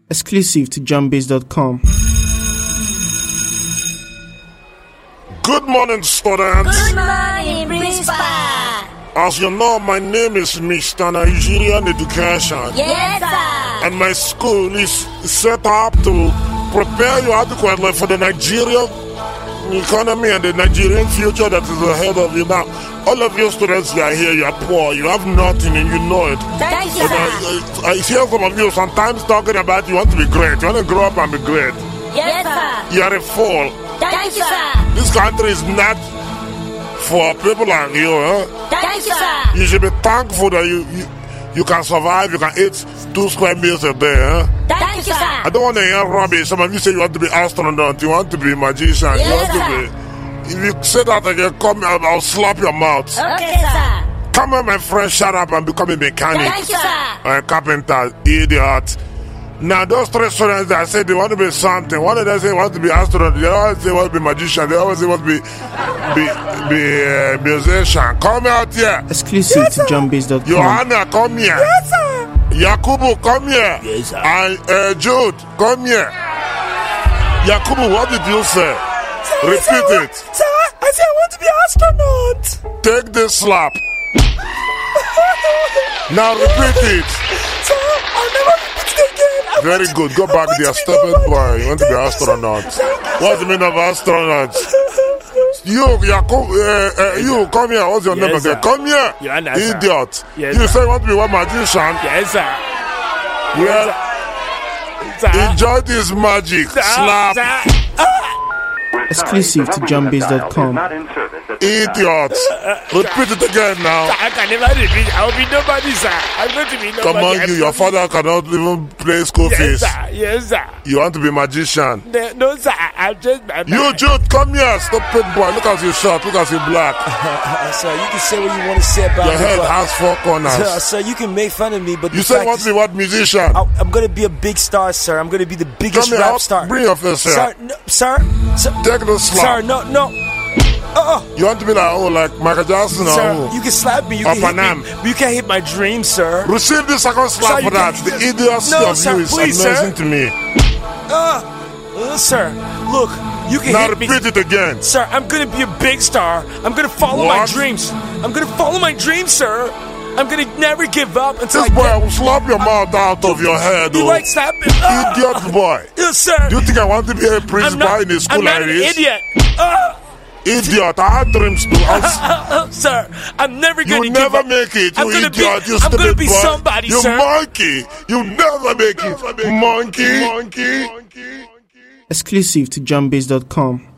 Exclusive to JohnBase.com. Good morning, students. Good morning, Principal. As you know, my name is Mr. Nigerian Education. Yes, sir. And my school is set up to prepare you adequately for the Nigerian economy and the Nigerian future that is ahead of you now. All of you students, you are here, you are poor, you have nothing and you know it. Thank you, sir. I hear some of you sometimes talking about you want to be great, you want to grow up and be great. Yes, sir. You are a fool. Thank you, sir. This country is not for people like you, huh? Thank you, sir. You should be thankful that you can survive, you can eat 2 square meals a day, huh? Thank you, sir. I don't want to hear rubbish. Some of you say you want to be astronaut, you want to be magician, you want to be... If you say that again, come out, I'll slap your mouth. Okay, sir. Come on, my friend, shut up and become a mechanic. Thank you, sir. Or a carpenter, idiot. Now, those 3 students that say they want to be something, one of them say they want to be astronaut, they always say they want to be magician, they always say they want to be musician. Come out here. Exclusive to JohnBase.com. Johanna, come here. Yes, sir. Yakubu, come here. Yes, sir. And Jude, come here. Yakubu, what did you say? Repeat it. Sir, I said I want to be astronaut. Take this slap. Now repeat it. Sir, I'll never repeat it again. Very good. Go back there, stupid boy. You want to be astronaut. What's the meaning of astronaut? You, Yakubu, you come here. What's your name again? Sir. Come here, idiot. Yes, You sir. say you want to be one magician. Yes, sir. Well, Sir. enjoy this magic. Slap. Sir. Exclusive to JohnBase.com. Idiot. Repeat it again now. I can never repeat. I will be nobody, sir. I'm going to be nobody. Come on, you. Your father cannot even pay school Yes, fees. sir. Yes, sir. You want to be magician. No, sir. I'm just... You, Jude, come here. Stupid boy. Look at you short. Look at you black. Sir, you can say what you want to say about Your me, head but has 4 corners. sir, you can make fun of me, but You the said you fact want is, to be what musician? I'm gonna be a big star, sir. I'm gonna be the biggest Come here. rap star. Bring your face here. Sir, no, sir, Take the slap. sir, no. You want to be like Michael Jackson or Sir, who? you can slap me, you Or can hit Panam. me, but you can't hit my dreams, sir. Receive the second slap Sir, for you that. can't- The idiocy No, of sir, you is please, amazing sir. to me. Sir, look, you can Now hit me. repeat it again. Sir, I'm gonna be a big star. I'm gonna follow my What? dreams. I'm gonna follow my dreams, sir. I'm gonna never give up until This I boy get... will slap your mouth out of your head. You Oh. like slapping? Idiot boy. Yes, sir. Do you think I want to be a principal in a school I'm not like an this? idiot. Idiot. I had dreams to Sir, I'm never You gonna will give never up. make it, I'm you gonna idiot, you I'm gonna stupid be boy. somebody, You sir. monkey. You never make it. Monkey. Exclusive to JohnBase.com.